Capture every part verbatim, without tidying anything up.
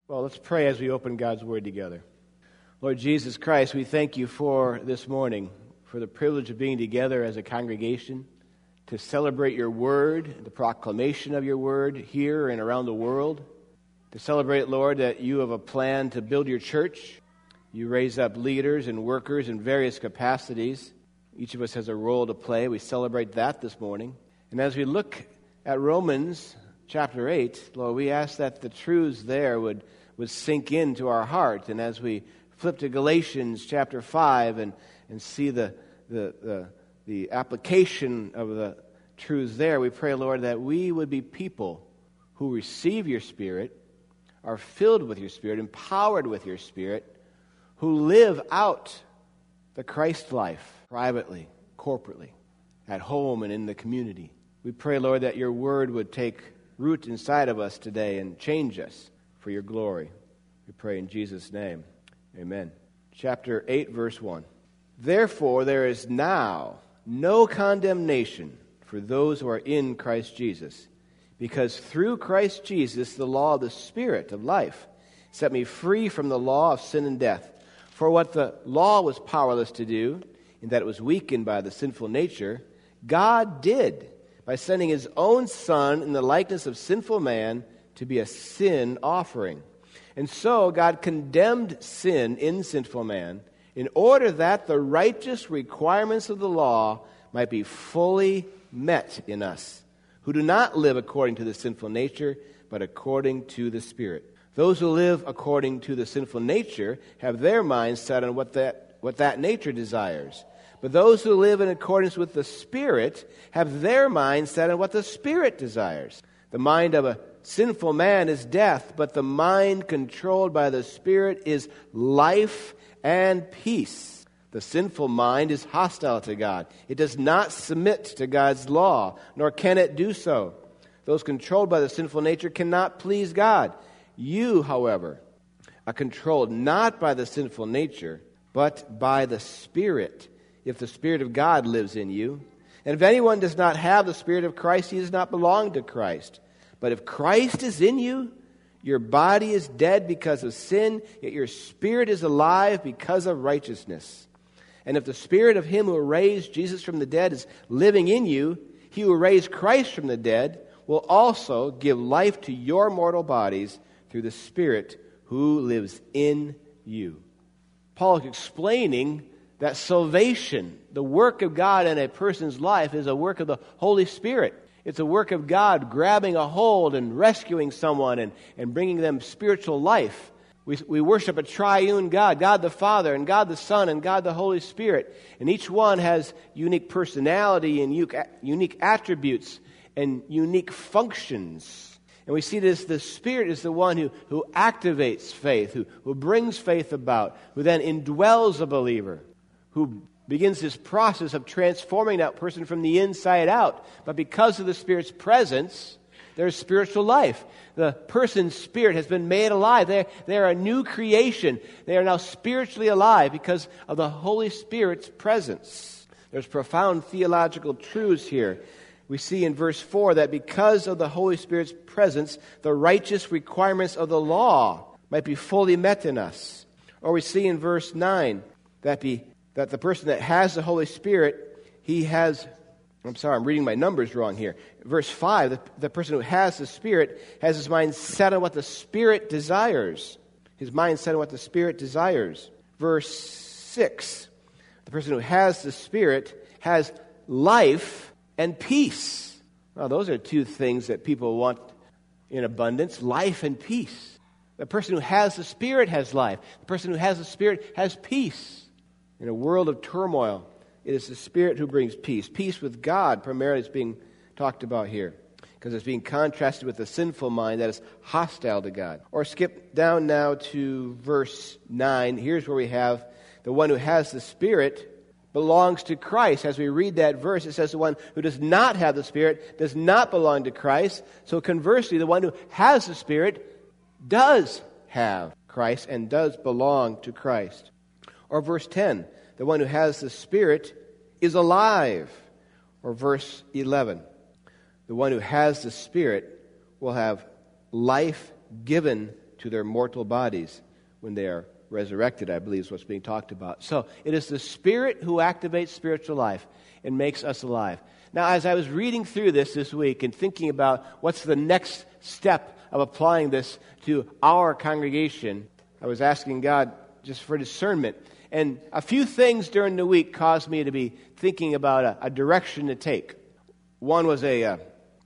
Well, let's pray as we open God's Word together. Lord Jesus Christ, we thank you for this morning, for the privilege of being together as a congregation to celebrate your Word, the proclamation of your Word here and around the world. To celebrate, Lord, that you have a plan to build your church. You raise up leaders and workers in various capacities. Each of us has a role to play. We celebrate that this morning. And as we look at Romans chapter eight, Lord, we ask that the truths there would would sink into our heart. And as we flip to Galatians chapter five and, and see the, the, the, the application of the truths there, we pray, Lord, that we would be people who receive your Spirit, are filled with your Spirit, empowered with your Spirit, who live out the Christ life privately, corporately, at home and in the community. We pray, Lord, that your word would take root inside of us today and change us for your glory. We pray in Jesus' name. Amen. Chapter eight, verse one. Therefore, there is now no condemnation for those who are in Christ Jesus, because through Christ Jesus, the law of the Spirit of life set me free from the law of sin and death. For what the law was powerless to do, in that it was weakened by the sinful nature, God did by sending his own Son in the likeness of sinful man to be a sin offering. And so God condemned sin in sinful man in order that the righteous requirements of the law might be fully met in us, who do not live according to the sinful nature, but according to the Spirit. Those who live according to the sinful nature have their minds set on what that, what that nature desires. But those who live in accordance with the Spirit have their minds set on what the Spirit desires. The mind of a sinful man is death, but the mind controlled by the Spirit is life and peace. The sinful mind is hostile to God. It does not submit to God's law, nor can it do so. Those controlled by the sinful nature cannot please God. You, however, are controlled not by the sinful nature, but by the Spirit, if the Spirit of God lives in you. And if anyone does not have the Spirit of Christ, he does not belong to Christ. But if Christ is in you, your body is dead because of sin, yet your spirit is alive because of righteousness. And if the Spirit of him who raised Jesus from the dead is living in you, he who raised Christ from the dead will also give life to your mortal bodies through the Spirit who lives in you. Paul is explaining that salvation, the work of God in a person's life, is a work of the Holy Spirit. It's a work of God grabbing a hold and rescuing someone and, and bringing them spiritual life. We, we worship a triune God, God the Father and God the Son and God the Holy Spirit. And each one has unique personality and unique, unique attributes and unique functions. And we see this, the Spirit is the one who, who activates faith, who, who brings faith about, who then indwells a believer, who begins this process of transforming that person from the inside out. But because of the Spirit's presence, there's spiritual life. The person's spirit has been made alive. They're, they're a new creation. They are now spiritually alive because of the Holy Spirit's presence. There's profound theological truths here. We see in verse four that because of the Holy Spirit's presence, the righteous requirements of the law might be fully met in us. Or we see in verse nine that be that the person that has the Holy Spirit, he has, I'm sorry, I'm reading my numbers wrong here. Verse five, the, the person who has the Spirit has his mind set on what the Spirit desires. His mind set on what the Spirit desires. Verse six, the person who has the Spirit has life and peace. Now, those are two things that people want in abundance, life and peace. The person who has the Spirit has life. The person who has the Spirit has peace. In a world of turmoil, it is the Spirit who brings peace. Peace with God primarily is being talked about here, because it's being contrasted with the sinful mind that is hostile to God. Or skip down now to verse nine. Here's where we have the one who has the Spirit belongs to Christ. As we read that verse, it says the one who does not have the Spirit does not belong to Christ. So conversely, the one who has the Spirit does have Christ and does belong to Christ. Or verse ten, the one who has the Spirit is alive. Or verse eleven, the one who has the Spirit will have life given to their mortal bodies when they are resurrected, I believe is what's being talked about. So it is the Spirit who activates spiritual life and makes us alive. Now, as I was reading through this this week and thinking about what's the next step of applying this to our congregation, I was asking God just for discernment. And a few things during the week caused me to be thinking about a, a direction to take. One was a, a,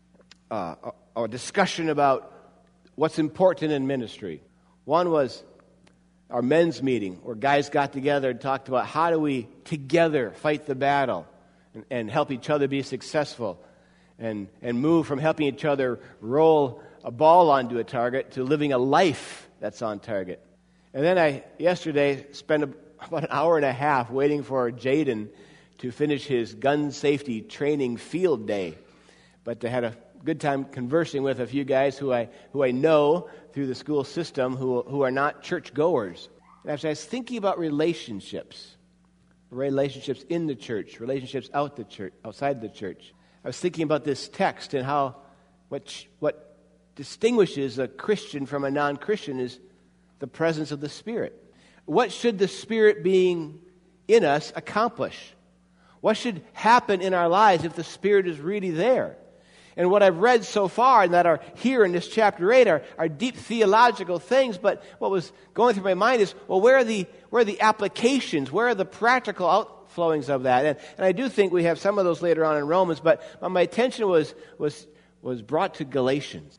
a, a discussion about what's important in ministry. One was our men's meeting, where guys got together and talked about how do we together fight the battle and, and help each other be successful and, and move from helping each other roll a ball onto a target to living a life that's on target. And then I, yesterday, spent a, about an hour and a half waiting for Jaden to finish his gun safety training field day. But I had a good time conversing with a few guys who I who I know through the school system who who are not church goers. And as I was thinking about relationships, relationships in the church, relationships out the church, outside the church, I was thinking about this text and how what what distinguishes a Christian from a non-Christian is the presence of the Spirit. What should the Spirit being in us accomplish? What should happen in our lives if the Spirit is really there? And what I've read so far and that are here in this chapter eight are, are deep theological things, but what was going through my mind is, well, where are the where are the applications? Where are the practical outflowings of that? And, and I do think we have some of those later on in Romans, but my attention was was was brought to Galatians.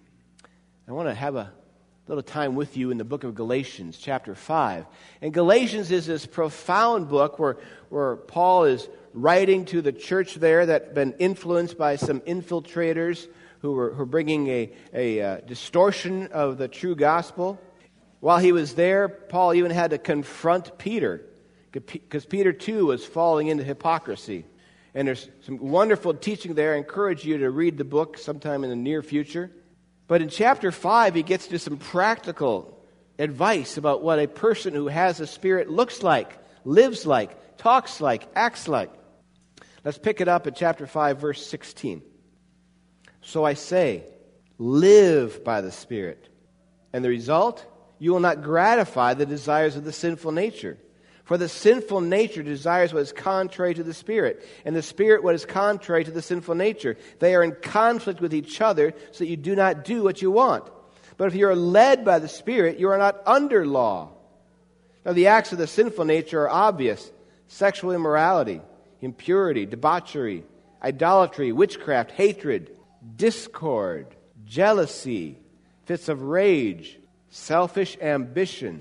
I want to have a little time with you in the book of Galatians, chapter five. And Galatians is this profound book where, where Paul is writing to the church there that had been influenced by some infiltrators who were, who were bringing a, a uh, distortion of the true gospel. While he was there, Paul even had to confront Peter, because Peter too was falling into hypocrisy. And there's some wonderful teaching there. I encourage you to read the book sometime in the near future. But in chapter five, he gets to some practical advice about what a person who has a Spirit looks like, lives like, talks like, acts like. Let's pick it up at chapter five, verse sixteen. So I say, live by the Spirit. And the result? You will not gratify the desires of the sinful nature. For the sinful nature desires what is contrary to the Spirit, and the Spirit what is contrary to the sinful nature. They are in conflict with each other, so that you do not do what you want. But if you are led by the Spirit, you are not under law. Now the acts of the sinful nature are obvious: sexual immorality, impurity, debauchery, idolatry, witchcraft, hatred, discord, jealousy, fits of rage, selfish ambition,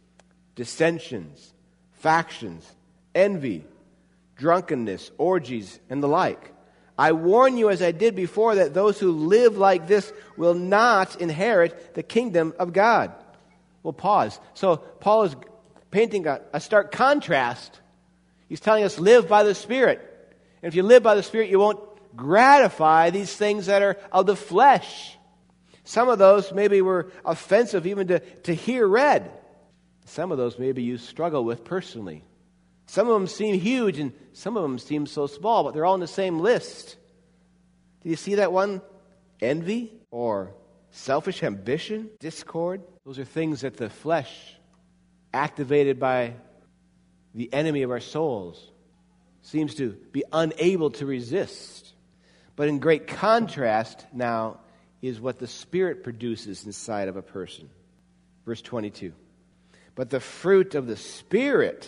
dissensions, factions, envy, drunkenness, orgies, and the like. I warn you, as I did before, that those who live like this will not inherit the kingdom of God. We'll pause. So Paul is painting a, a stark contrast. He's telling us, live by the Spirit. And if you live by the Spirit, you won't gratify these things that are of the flesh. Some of those maybe were offensive even to, to hear read. Some of those maybe you struggle with personally. Some of them seem huge and some of them seem so small, but they're all in the same list. Do you see that one? Envy or selfish ambition, discord. Those are things that the flesh, activated by the enemy of our souls, seems to be unable to resist. But in great contrast now is what the Spirit produces inside of a person. Verse twenty-two. But the fruit of the Spirit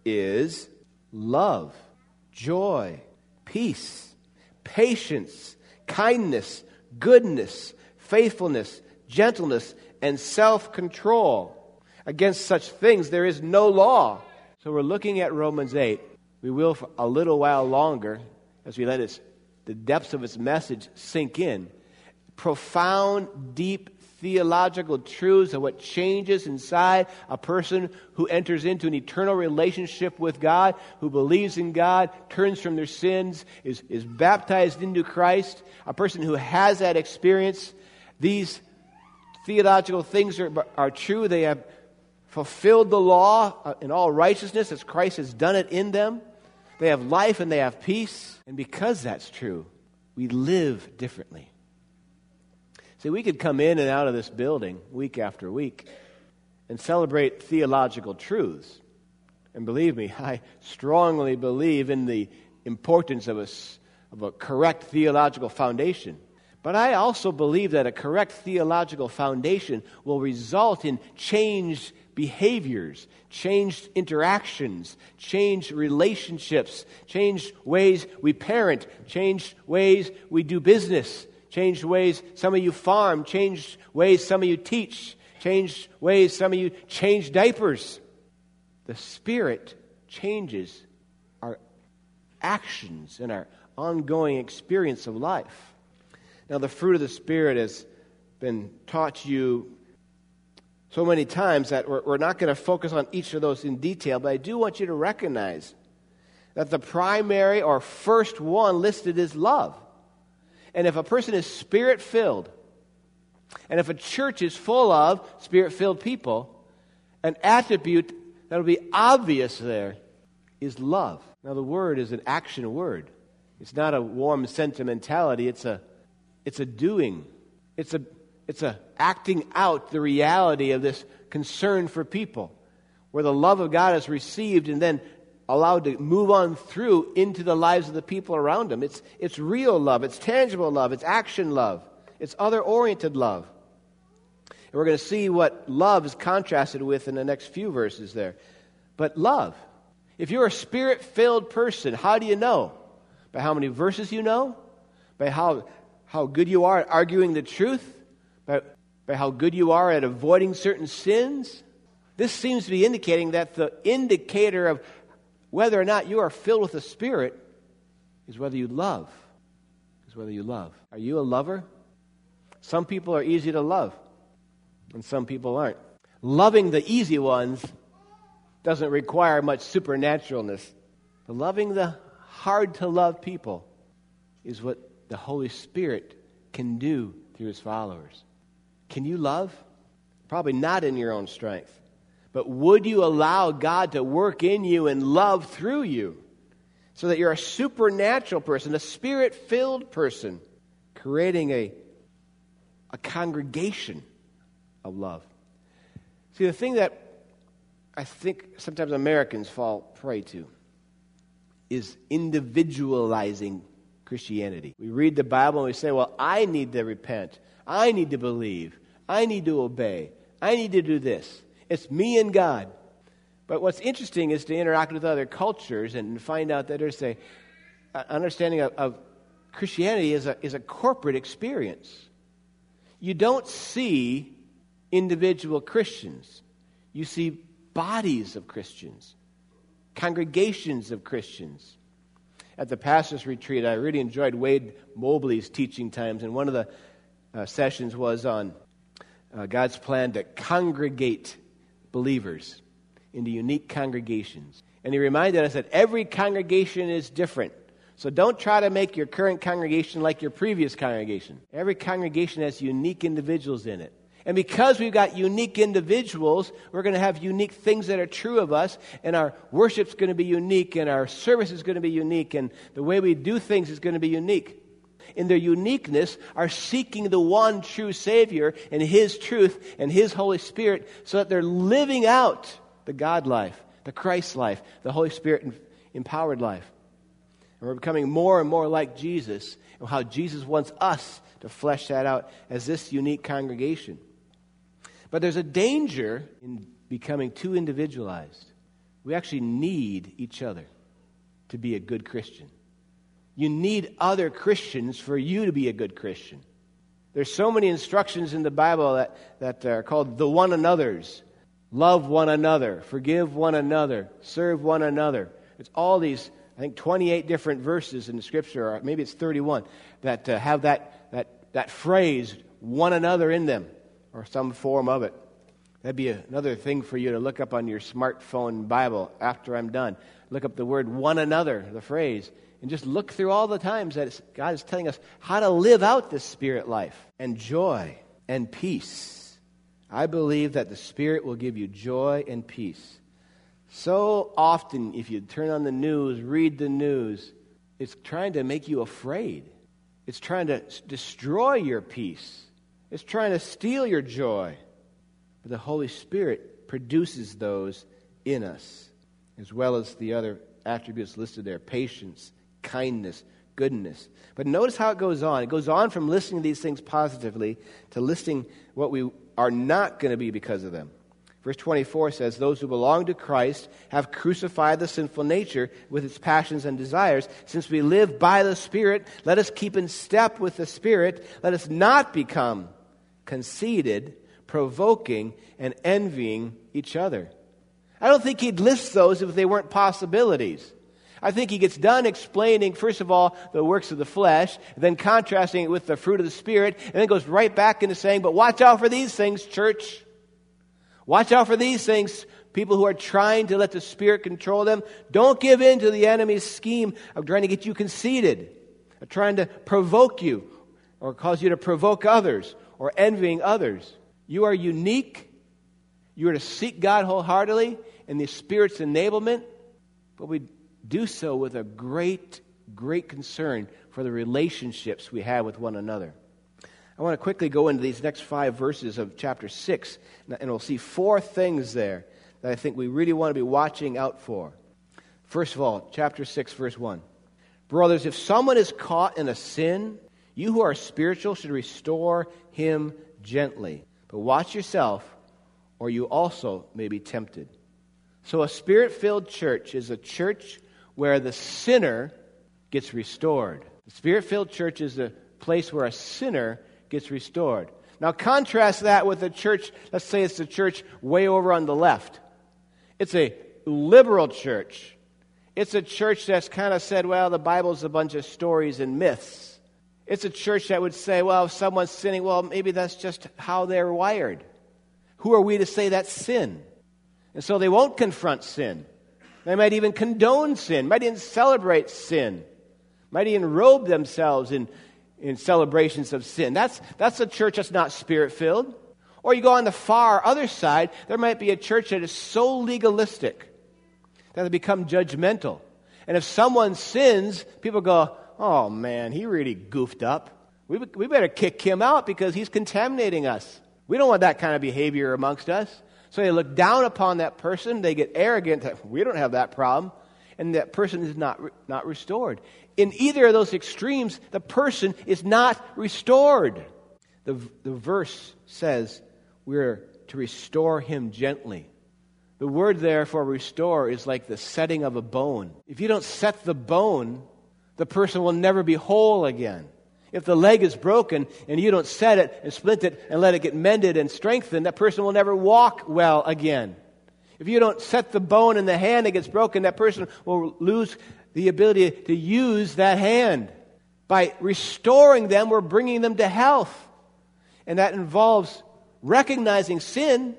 is love, joy, peace, patience, kindness, goodness, faithfulness, gentleness, and self-control. Against such things there is no law. So we're looking at Romans eight. We will for a little while longer as we let its, the depths of its message sink in. Profound, deep theological truths of what changes inside a person who enters into an eternal relationship with God, who believes in God, turns from their sins, is, is baptized into Christ. A person who has that experience. These theological things are, are true. They have fulfilled the law in all righteousness as Christ has done it in them. They have life and they have peace. And because that's true, we live differently. See, we could come in and out of this building week after week and celebrate theological truths. And believe me, I strongly believe in the importance of a, of a correct theological foundation. But I also believe that a correct theological foundation will result in changed behaviors, changed interactions, changed relationships, changed ways we parent, changed ways we do business, changed ways some of you farm, changed ways some of you teach, changed ways some of you change diapers. The Spirit changes our actions and our ongoing experience of life. Now, the fruit of the Spirit has been taught to you so many times that we're, we're not going to focus on each of those in detail, but I do want you to recognize that the primary or first one listed is love. And if a person is Spirit-filled, and if a church is full of Spirit-filled people, an attribute that will be obvious there is love. Now, the word is an action word. It's not a warm sentimentality. It's a It's a doing. It's a it's a acting out the reality of this concern for people, where the love of God is received and then allowed to move on through into the lives of the people around them. It's it's real love. It's tangible love. It's action love. It's other-oriented love. And we're going to see what love is contrasted with in the next few verses there. But love. If you're a Spirit-filled person, how do you know? By how many verses you know? By how how good you are at arguing the truth, by, by how good you are at avoiding certain sins. This seems to be indicating that the indicator of whether or not you are filled with the Spirit is whether you love. Is whether you love. Are you a lover? Some people are easy to love, and some people aren't. Loving the easy ones doesn't require much supernaturalness. But loving the hard-to-love people is what the Holy Spirit can do through His followers. Can you love? Probably not in your own strength. But would you allow God to work in you and love through you so that you're a supernatural person, a Spirit-filled person, creating a, a congregation of love? See, the thing that I think sometimes Americans fall prey to is individualizing Christianity. We read the Bible and we say, well, I need to repent. I need to believe. I need to obey. I need to do this. It's me and God. But what's interesting is to interact with other cultures and find out that there's a, a understanding of, of Christianity is a, is a corporate experience. You don't see individual Christians. You see bodies of Christians, congregations of Christians. At the pastor's retreat, I really enjoyed Wade Mobley's teaching times, and one of the uh, sessions was on uh, God's plan to congregate believers into unique congregations. And he reminded us that every congregation is different. So don't try to make your current congregation like your previous congregation. Every congregation has unique individuals in it. And because we've got unique individuals, we're going to have unique things that are true of us, and our worship's going to be unique, and our service is going to be unique, and the way we do things is going to be unique. In their uniqueness, are seeking the one true Savior and His truth and His Holy Spirit so that they're living out the God life, the Christ life, the Holy Spirit empowered life. And we're becoming more and more like Jesus, and how Jesus wants us to flesh that out as this unique congregation. But there's a danger in becoming too individualized. We actually need each other to be a good Christian. You need other Christians for you to be a good Christian. There's so many instructions in the Bible that, that are called the one another's. Love one another, forgive one another, serve one another. It's all these, I think, twenty-eight different verses in the Scripture, or maybe it's thirty-one, that uh, have that, that, that phrase, one another, in them, or some form of it. That'd be another thing for you to look up on your smartphone Bible after I'm done. Look up the word one another, the phrase, and just look through all the times that it's, God is telling us how to live out this Spirit life and joy and peace. I believe that the Spirit will give you joy and peace. So often, if you turn on the news, read the news, it's trying to make you afraid. It's trying to destroy your peace. It's trying to steal your joy. But the Holy Spirit produces those in us, as well as the other attributes listed there: patience, kindness, goodness. But notice how it goes on. It goes on from listing these things positively to listing what we are not going to be because of them. Verse twenty-four says, those who belong to Christ have crucified the sinful nature with its passions and desires. Since we live by the Spirit, let us keep in step with the Spirit. Let us not become conceited, provoking, and envying each other. I don't think he'd list those if they weren't possibilities. I think he gets done explaining, first of all, the works of the flesh, then contrasting it with the fruit of the Spirit, and then goes right back into saying, but watch out for these things, church. Watch out for these things, people who are trying to let the Spirit control them. Don't give in to the enemy's scheme of trying to get you conceited, of trying to provoke you, or cause you to provoke others, or envying others. You are unique. You are to seek God wholeheartedly in the Spirit's enablement, but we do so with a great, great concern for the relationships we have with one another. I want to quickly go into these next five verses of chapter six, and we'll see four things there that I think we really want to be watching out for. First of all, chapter six, verse one. Brothers, if someone is caught in a sin, you who are spiritual should restore him gently. But watch yourself, or you also may be tempted. So a Spirit-filled church is a church where the sinner gets restored. The Spirit-filled church is a place where a sinner gets restored. Now contrast that with a church, let's say it's the church way over on the left. It's a liberal church. It's a church that's kind of said, well, the Bible's a bunch of stories and myths. It's a church that would say, well, if someone's sinning, well, maybe that's just how they're wired. Who are we to say that's sin? And so they won't confront sin. They might even condone sin, might even celebrate sin, might even robe themselves in in celebrations of sin. That's that's a church that's not Spirit-filled. Or you go on the far other side, there might be a church that is so legalistic that they become judgmental. And if someone sins, people go, oh man, he really goofed up. We, we better kick him out because he's contaminating us. We don't want that kind of behavior amongst us. So they look down upon that person. They get arrogant. That we don't have that problem. And that person is not not restored. In either of those extremes, the person is not restored. The, the verse says we're to restore him gently. The word there for restore is like the setting of a bone. If you don't set the bone, the person will never be whole again. If the leg is broken and you don't set it and splint it and let it get mended and strengthened, that person will never walk well again. If you don't set the bone in the hand that gets broken, that person will lose the ability to use that hand. By restoring them, we're bringing them to health. And that involves recognizing sin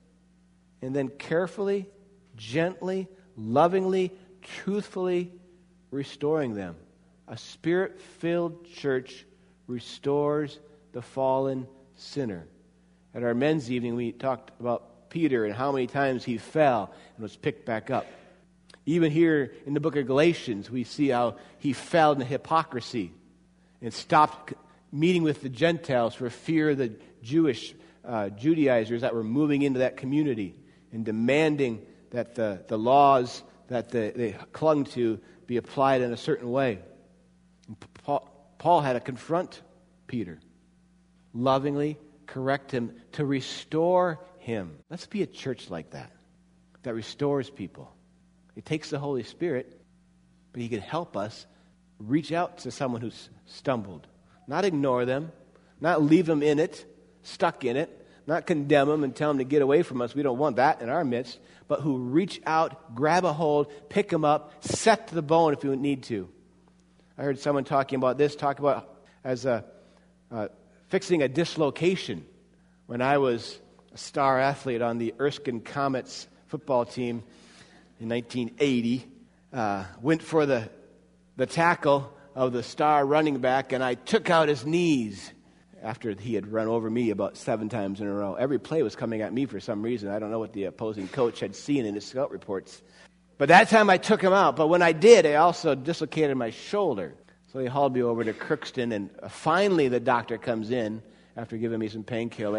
and then carefully, gently, lovingly, truthfully restoring them. A Spirit-filled church restores the fallen sinner. At our men's evening, we talked about Peter and how many times he fell and was picked back up. Even here in the book of Galatians, we see how he fell into hypocrisy and stopped meeting with the Gentiles for fear of the Jewish uh, Judaizers that were moving into that community and demanding that the, the laws that the, they clung to be applied in a certain way. And Paul, Paul had to confront Peter, lovingly correct him, to restore him. Let's be a church like that, that restores people. It takes the Holy Spirit, but he can help us reach out to someone who's stumbled. Not ignore them, not leave them in it, stuck in it, not condemn them and tell them to get away from us. We don't want that in our midst, but who reach out, grab a hold, pick them up, set to the bone if you need to. I heard someone talking about this, talk about as a uh, fixing a dislocation. When I was a star athlete on the Erskine Comets football team in nineteen eighty, uh, went for the the tackle of the star running back, and I took out his knees after he had run over me about seven times in a row. Every play was coming at me for some reason. I don't know what the opposing coach had seen in his scout reports. But that time I took him out. But when I did, I also dislocated my shoulder. So he hauled me over to Crookston, and finally the doctor comes in after giving me some painkiller.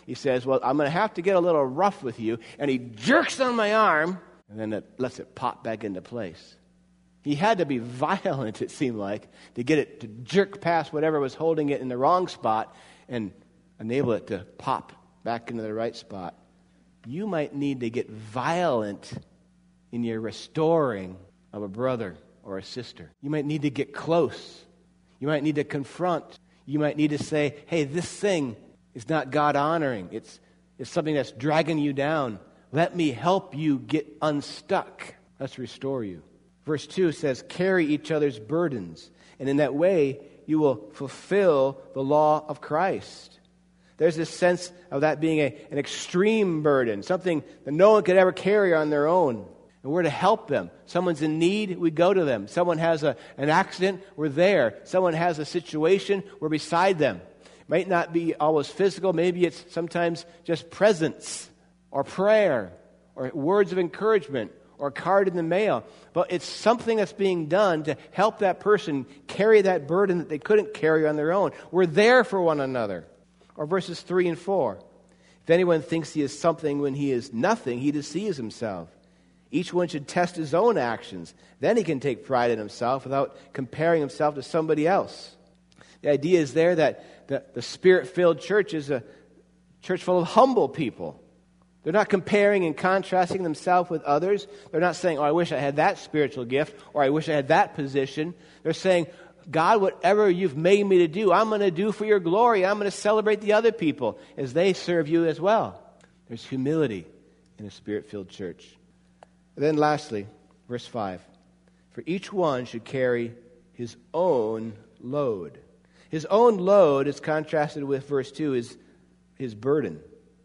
he says, well, I'm going to have to get a little rough with you. And he jerks on my arm, and then it lets it pop back into place. He had to be violent, it seemed like, to get it to jerk past whatever was holding it in the wrong spot and enable it to pop back into the right spot. You might need to get violent in your restoring of a brother or a sister. You might need to get close. You might need to confront. You might need to say, hey, this thing is not God-honoring. It's, it's something that's dragging you down. Let me help you get unstuck. Let's restore you. Verse two says, carry each other's burdens, and in that way you will fulfill the law of Christ. There's this sense of that being a, an extreme burden, something that no one could ever carry on their own. And we're to help them. Someone's in need, we go to them. Someone has a, an accident, we're there. Someone has a situation, we're beside them. It might not be always physical, maybe it's sometimes just presence or prayer or words of encouragement or a card in the mail. But it's something that's being done to help that person carry that burden that they couldn't carry on their own. We're there for one another. Or verses three and four. If anyone thinks he is something when he is nothing, he deceives himself. Each one should test his own actions. Then he can take pride in himself without comparing himself to somebody else. The idea is there that the, the Spirit-filled church is a church full of humble people. They're not comparing and contrasting themselves with others. They're not saying, oh, I wish I had that spiritual gift, or I wish I had that position. They're saying, God, whatever you've made me to do, I'm going to do for your glory. I'm going to celebrate the other people as they serve you as well. There's humility in a Spirit-filled church. And then lastly, verse five. For each one should carry his own load. His own load is contrasted with verse two, is his burden.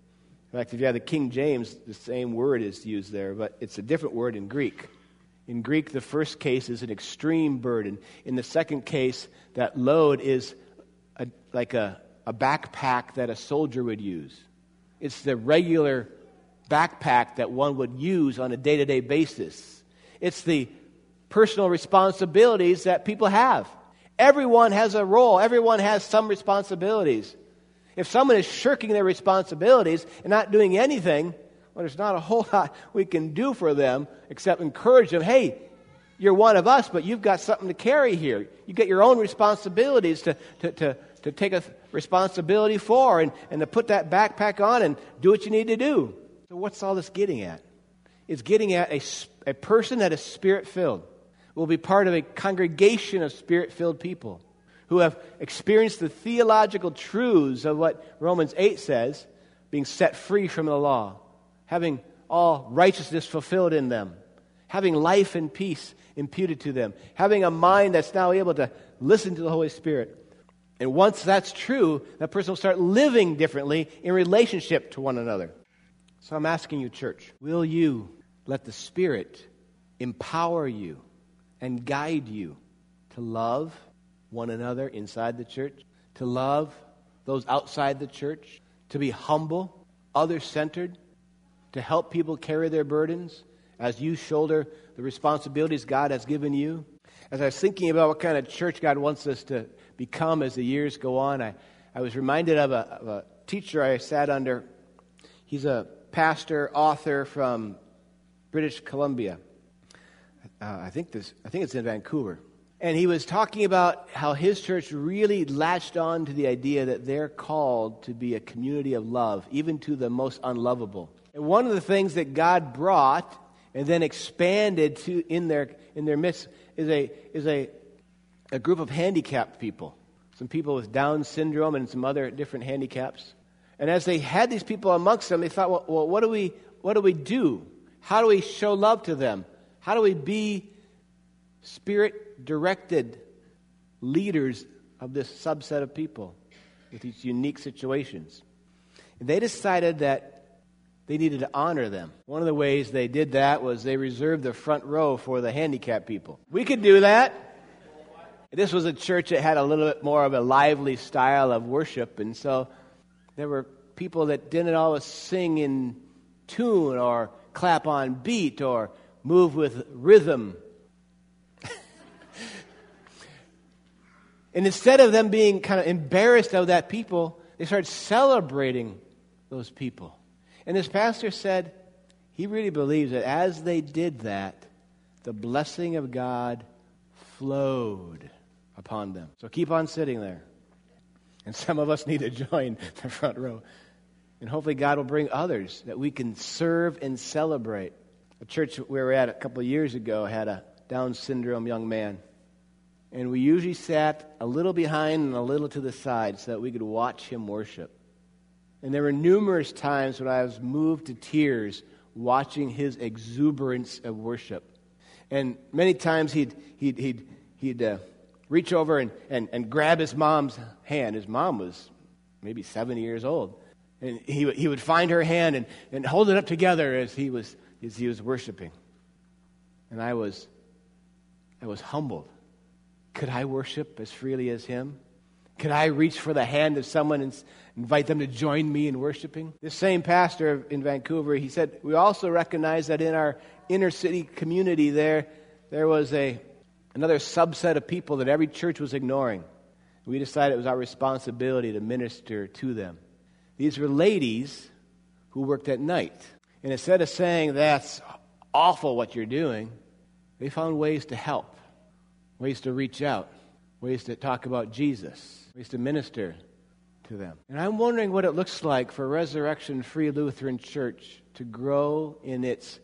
In fact, if you have the King James, the same word is used there, but it's a different word in Greek. In Greek, the first case is an extreme burden. In the second case, that load is a, like a, a backpack that a soldier would use. It's the regular backpack that one would use on a day-to-day basis. It's the personal responsibilities that people have. Everyone has a role. Everyone has some responsibilities. If someone is shirking their responsibilities and not doing anything, well, there's not a whole lot we can do for them except encourage them. Hey, you're one of us, but you've got something to carry here. You get your own responsibilities to, to, to, to take a responsibility for and, and to put that backpack on and do what you need to do. So what's all this getting at? It's getting at a, a person that is Spirit-filled, will be part of a congregation of Spirit-filled people who have experienced the theological truths of what Romans eight says, being set free from the law, having all righteousness fulfilled in them, having life and peace imputed to them, having a mind that's now able to listen to the Holy Spirit. And once that's true, that person will start living differently in relationship to one another. So I'm asking you, church, will you let the Spirit empower you and guide you to love one another inside the church, to love those outside the church, to be humble, other-centered, to help people carry their burdens as you shoulder the responsibilities God has given you? As I was thinking about what kind of church God wants us to become as the years go on, I, I was reminded of a, of a teacher I sat under. He's a pastor, author from British Columbia. Uh, I think this. I think it's in Vancouver. And he was talking about how his church really latched on to the idea that they're called to be a community of love, even to the most unlovable. And one of the things that God brought and then expanded to in their in their midst is a is a a group of handicapped people, some people with Down syndrome and some other different handicaps. And as they had these people amongst them, they thought, well, well what do we what do we do? How do we show love to them? How do we be Spirit-directed leaders of this subset of people with these unique situations? And they decided that they needed to honor them. One of the ways they did that was they reserved the front row for the handicapped people. We could do that. This was a church that had a little bit more of a lively style of worship, and so there were people that didn't always sing in tune or clap on beat or move with rhythm. And instead of them being kind of embarrassed of that people, they started celebrating those people. And this pastor said he really believes that as they did that, the blessing of God flowed upon them. So keep on sitting there. And some of us need to join the front row. And hopefully God will bring others that we can serve and celebrate. The church where we were at a couple of years ago had a Down syndrome young man. And we usually sat a little behind and a little to the side so that we could watch him worship. And there were numerous times when I was moved to tears watching his exuberance of worship. And many times he'd he'd he'd he'd uh, reach over and, and, and grab his mom's hand. His mom was maybe seventy years old. And he he would find her hand and, and hold it up together as he was as he was worshiping. And I was I was humbled. Could I worship as freely as him? Could I reach for the hand of someone and invite them to join me in worshiping? This same pastor in Vancouver, he said, we also recognize that in our inner city community there, there was a another subset of people that every church was ignoring. We decided it was our responsibility to minister to them. These were ladies who worked at night. And instead of saying, that's awful what you're doing, they found ways to help, ways to reach out, ways to talk about Jesus, ways to minister to them. And I'm wondering what it looks like for Resurrection Free Lutheran Church to grow in its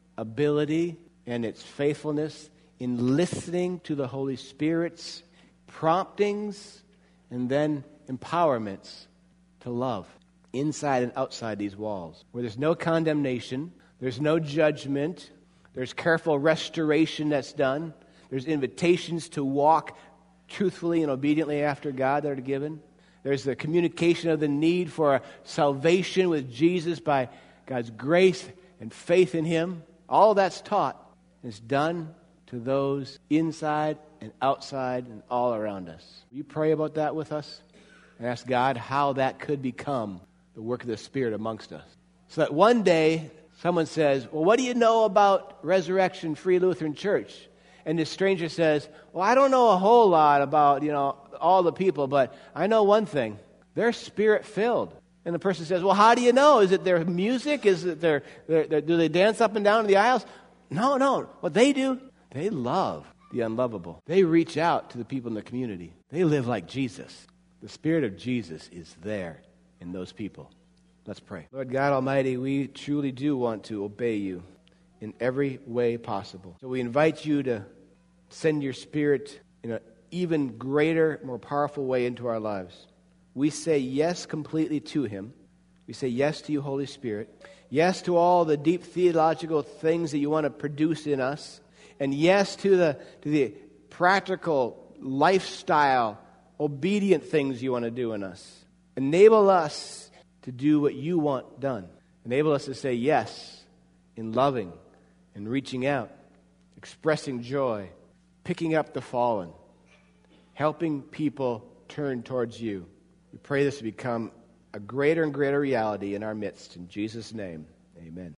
ability and its faithfulness in listening to the Holy Spirit's promptings and then empowerments to love inside and outside these walls, where there's no condemnation, there's no judgment, there's careful restoration that's done, there's invitations to walk truthfully and obediently after God that are given. There's the communication of the need for salvation with Jesus by God's grace and faith in Him. All of that's taught and is done to those inside and outside and all around us. Will you pray about that with us and ask God how that could become the work of the Spirit amongst us? So that one day someone says, well, what do you know about Resurrection Free Lutheran Church? And this stranger says, well, I don't know a whole lot about, you know, all the people, but I know one thing. They're Spirit-filled. And the person says, well, how do you know? Is it their music? Is it their, their, their do they dance up and down in the aisles? No, no. What they do, they love the unlovable. They reach out to the people in the community. They live like Jesus. The Spirit of Jesus is there in those people. Let's pray. Lord God Almighty, we truly do want to obey you in every way possible. So we invite you to send your Spirit in an even greater, more powerful way into our lives. We say yes completely to Him. We say yes to you, Holy Spirit. Yes to all the deep theological things that you want to produce in us. And yes to the, to the practical, lifestyle, obedient things you want to do in us. Enable us to do what you want done. Enable us to say yes in loving and reaching out, expressing joy, picking up the fallen, helping people turn towards you. We pray this to become a greater and greater reality in our midst. In Jesus' name, amen.